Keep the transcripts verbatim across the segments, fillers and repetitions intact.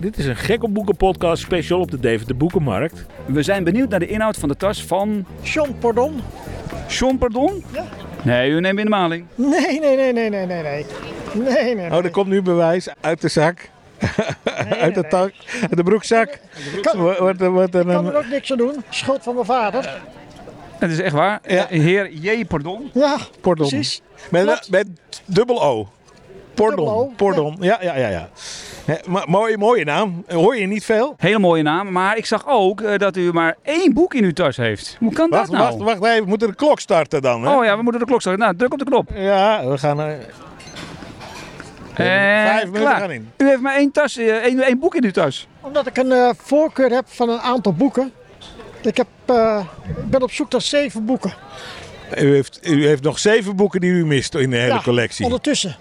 Dit is een Gekke Boeken podcast special op de Deventer Boekenmarkt. We zijn benieuwd naar de inhoud van de tas van... Jean Pardon. Jean Pardon? Ja. Nee, u neemt in de maling. Nee, nee, nee, nee, nee, nee, nee. Nee, nee, Oh, er komt nu bewijs uit de zak. nee, uit de nee. tak, uit de broekzak. Kan, Wordt, wordt, wordt ik er kan er een... ook niks aan doen. Schuld van mijn vader. Het is echt waar. Ja. Heer J. Pardon. Ja, Pardon. precies. Met, Klopt. met dubbel O. Pardon. Dubbel O, Pardon. Ja, ja, ja. ja. ja maar, mooie, mooie naam. Hoor je niet veel? Hele mooie naam. Maar ik zag ook uh, dat u maar één boek in uw tas heeft. Hoe kan Wacht, dat nou? wacht, wacht even. We moeten de klok starten dan. Hè? Oh ja, we moeten de klok starten. Nou, druk op de knop. Ja, we gaan... Uh, vijf minuten klaar. gaan in. U heeft maar één, tas, uh, één, één boek in uw tas. Omdat ik een uh, voorkeur heb van een aantal boeken. Ik, heb, uh, ik ben op zoek naar zeven boeken. U heeft, u heeft nog zeven boeken die u mist in de hele Ja, collectie. ondertussen.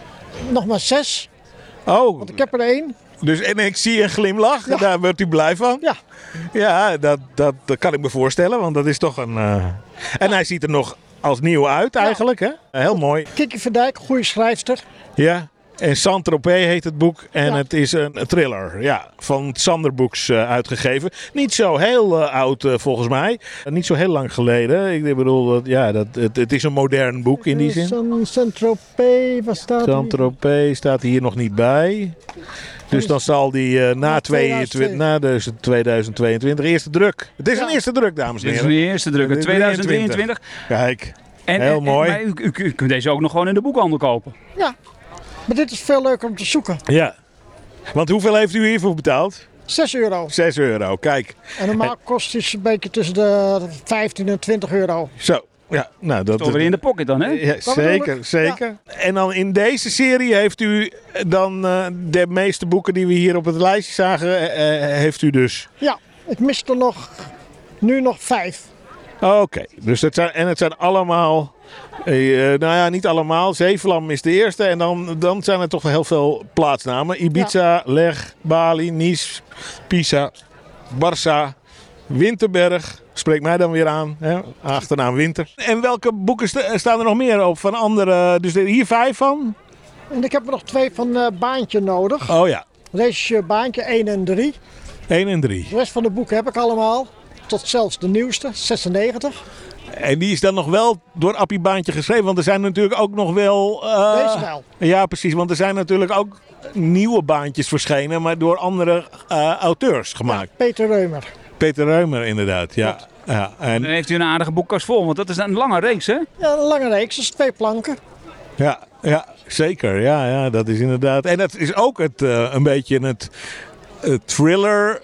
Nog maar zes, Oh, want ik heb er één. dus en ik zie een glimlach. Ja. Daar wordt u blij van. Ja, Ja, dat, dat, dat kan ik me voorstellen, want dat is toch een... Uh... En hij ziet er nog als nieuw uit eigenlijk, hè? Heel mooi. Kiki van Dijk, goede schrijfster. Ja, en Saint-Tropez heet het boek en Ja. het is een thriller, ja, van Sander Books uh, uitgegeven. Niet zo heel uh, oud uh, volgens mij, uh, niet zo heel lang geleden. Ik bedoel, dat, ja, dat, het, het is een modern boek in die zin. Saint-Tropez, waar staat die? Saint-Tropez staat hier nog niet bij. Dus dan zal die uh, na, tweeëntwintig, na dus tweeduizend tweeëntwintig, eerste druk. Het is Ja. een eerste druk, dames en Dit is heren. de eerste druk, Dit is tweeduizend drieëntwintig. Kijk, En, heel en- mooi. Maar u, u, u kunt deze ook nog gewoon in de boekhandel kopen. Ja, maar dit is veel leuker om te zoeken. Ja. Want hoeveel heeft u hiervoor betaald? zes euro. zes euro, kijk. En normaal kost het een beetje tussen de vijftien en twintig euro. Zo. Ja, nou dat Toch weer in de pocket dan, hè? Ja, Dat bedoel zeker, ik. zeker. En dan in deze serie heeft u dan uh, de meeste boeken die we hier op het lijstje zagen, uh, heeft u dus. Ja, ik mis er nog, nu nog vijf. Oké, okay. Dus het zijn, en het zijn allemaal, uh, nou ja, niet allemaal. Zeeland is de eerste en dan, dan zijn er toch heel veel plaatsnamen. Ibiza, Leg, Bali, Nice, Pisa, Barça, Winterberg. Spreekt mij dan weer aan, hè? Achternaam Winter. En welke boeken st- staan er nog meer op van andere? Dus er hier vijf van? En ik heb er nog twee van uh, Baantje nodig. Oh ja, Deze Baantje één en drie. één en drie. De rest van de boeken heb ik allemaal. Tot zelfs de nieuwste, zesennegentig. En die is dan nog wel door Appie Baantje geschreven, want er zijn natuurlijk ook nog wel... Uh, Deze wel. Ja, precies, want er zijn natuurlijk ook nieuwe baantjes verschenen, maar door andere uh, auteurs gemaakt. Ja, Peter Reumer. Peter Reumer inderdaad, ja. ja en, Dan heeft u een aardige boekkast vol, want dat is een lange reeks, hè? Ja, een lange reeks, dus twee planken. ja, ja, zeker. Ja, ja, dat is inderdaad. En dat is ook het, uh, een beetje het, het thriller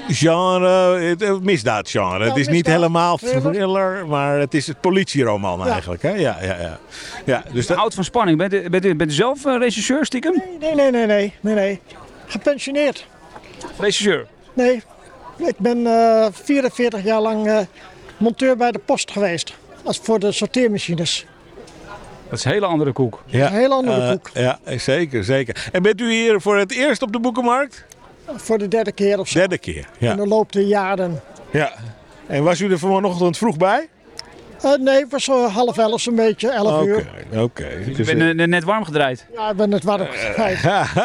genre, het, het misdaadgenre. Ja, het is niet misdaad, helemaal thriller. thriller, maar het is het politieroman Ja. eigenlijk. Hè? Ja, ja, ja. ja, dus U dat, houdt van spanning. Bent u, bent u, bent u zelf uh, regisseur stiekem? Nee, nee, nee, nee, nee, nee. Gepensioneerd. Regisseur. Nee, ik ben uh, vierenveertig jaar lang uh, monteur bij de post geweest. Als voor de sorteermachines. Dat is een hele andere koek. ja, Een hele andere eh, koek. Ja, zeker, zeker. En bent u hier voor het eerst op de boekenmarkt? Voor de derde keer of zo. Derde keer, In ja. de loop der jaren. ja. En was u er vanochtend vroeg bij? Uh, nee, het was zo half elf zo'n beetje, elf Oké, uur. oké. U Dus, bent uh, net warm gedraaid. Ja, ik ben het warm kwijt.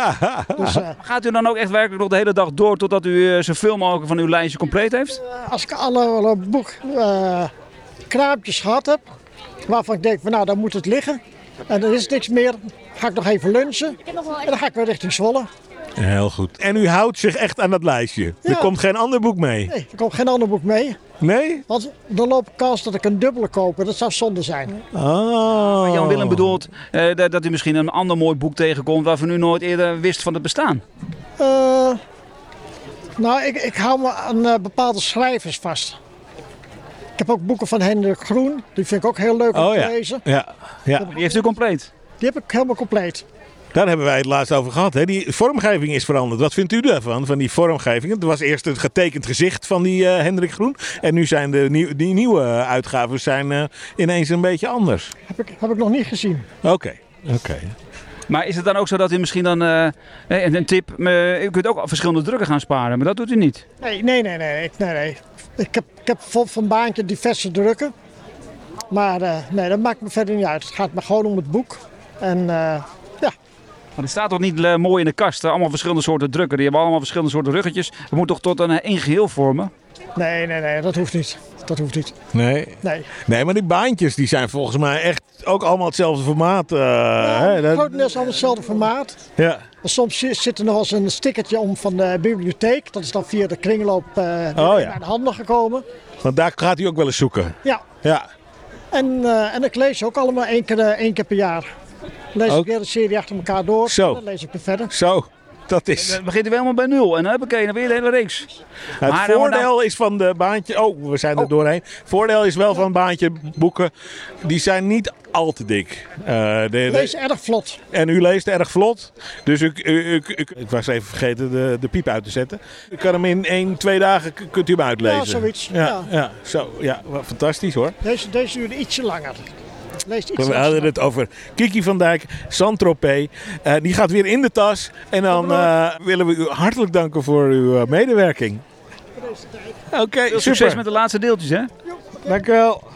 Dus uh, Gaat u dan ook echt werkelijk nog de hele dag door totdat u uh, zoveel mogelijk van uw lijstje compleet heeft? als ik alle, alle boek uh, kraampjes gehad heb, waarvan ik denk van nou, dan moet het liggen. En er is niks meer, ga ik nog even lunchen. En dan ga ik weer richting Zwolle. Heel goed. En u houdt zich echt aan dat lijstje? Er Ja. komt geen ander boek mee? Nee, er komt geen ander boek mee. Nee? Want dan loop ik kans dat ik een dubbele koop. En dat zou zonde zijn. Oh. Jan Willem bedoelt uh, dat, dat u misschien een ander mooi boek tegenkomt waarvan u nooit eerder wist van het bestaan. Uh, nou, ik, ik hou me aan uh, bepaalde schrijvers vast. Ik heb ook boeken van Hendrik Groen. Die vind ik ook heel leuk om Oh te ja. lezen. Ja, ja. Die heeft u compleet. Die heb ik helemaal compleet. Daar hebben wij het laatst over gehad. Hè? Die vormgeving is veranderd. Wat vindt u daarvan, van die vormgeving? Het was eerst het getekend gezicht van die uh, Hendrik Groen. En nu zijn de nieuw, die nieuwe uitgaven zijn, uh, ineens een beetje anders. Heb ik, heb ik nog niet gezien. Oké, okay. oké. Okay. Maar is het dan ook zo dat u misschien dan, uh, een, een tip, uh, u kunt ook verschillende drukken gaan sparen, maar dat doet u niet? Nee, nee, nee, nee. Ik, nee, nee. ik heb, ik heb van, van Baantje diverse drukken. Maar uh, nee, dat maakt me verder niet uit. Het gaat me gewoon om het boek. En uh, ja, Maar het staat toch niet uh, mooi in de kast? Hè? Allemaal verschillende soorten drukken. Die hebben allemaal verschillende soorten ruggetjes. Het moet toch tot een uh, één geheel vormen? Nee, nee, nee, dat hoeft niet. Dat hoeft niet. Nee. Nee. Nee, maar die baantjes die zijn volgens mij echt ook allemaal hetzelfde formaat. Uh, Ja, hè? Dat... grotendeels allemaal hetzelfde formaat. Ja. Soms zit er nog eens een stickertje om van de bibliotheek. Dat is dan via de kringloop uh, Oh, ja. naar de handen gekomen. Want daar gaat u ook wel eens zoeken. Ja. Ja. En, uh, en ik lees ook allemaal één keer, uh, één keer per jaar. Dan lees Ook. ik weer een serie achter elkaar door. Zo. En dan lees ik weer verder. Zo. Dat is. Dan begint er weer helemaal bij nul. En dan heb ik dan weer de hele reeks. Het Maar, uh, voordeel nou- is van de baantje. Oh, we zijn er Oh. doorheen. Voordeel is wel van baantje boeken. Die zijn niet al te dik. Uh, de, de- Ik lees erg vlot. En u leest erg vlot. Dus u, u, u, u- ik was even vergeten de, de piep uit te zetten. U kan hem in één, twee dagen k- kunt u hem uitlezen. Ja, zoiets. Ja, Ja. ja, zo, ja, wel fantastisch hoor. Deze, deze duurde ietsje langer. Leest iets We langer. hadden het over Kiki van Dijk, Saint-Tropez. Uh, die gaat weer in de tas. En dan uh, willen we u hartelijk danken voor uw uh, medewerking. Oké, Veel super. succes met de laatste deeltjes, hè? Dank u wel.